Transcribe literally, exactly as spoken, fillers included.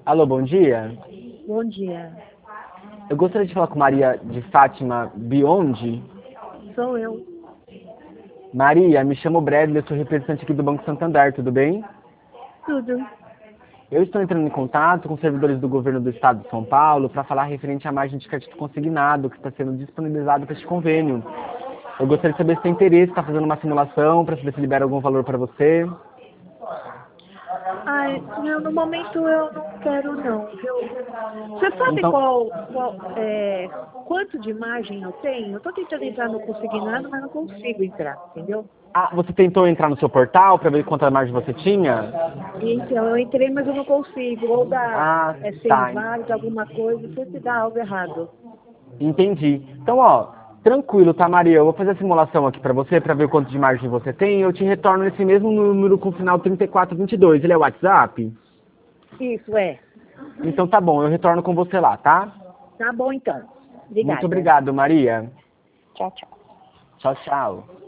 Alô, bom dia. Bom dia. Eu gostaria de falar com Maria de Fátima Biondi. Sou eu. Maria, me chamo Bradley, eu sou representante aqui do Banco Santander, tudo bem? Tudo. Eu estou entrando em contato com servidores do governo do estado de São Paulo para falar referente à margem de crédito consignado que está sendo disponibilizado para este convênio. Eu gostaria de saber se tem interesse, está fazendo uma simulação para saber se libera algum valor para você. Ai, não, no momento eu não quero não, viu? Você sabe Então, qual, qual é, quanto de margem eu tenho? Eu tô tentando entrar no consignado, mas não consigo entrar, entendeu? ah, você tentou entrar no seu portal para ver quanta margem você tinha? Então, eu entrei, mas eu não consigo. Ou dá Ah, é, ser tá. inválido, alguma coisa, sempre dá algo errado. Entendi. Então, ó, tranquilo, tá, Maria? Eu vou fazer a simulação aqui pra você, pra ver quanto de margem você tem. Eu te retorno nesse mesmo número com o final trinta e quatro vinte e dois. Ele é o WhatsApp? Isso, é. Então tá bom, eu retorno com você lá, tá? Tá bom, então. Muito Obrigada. obrigado, Maria. Tchau, tchau. Tchau, tchau.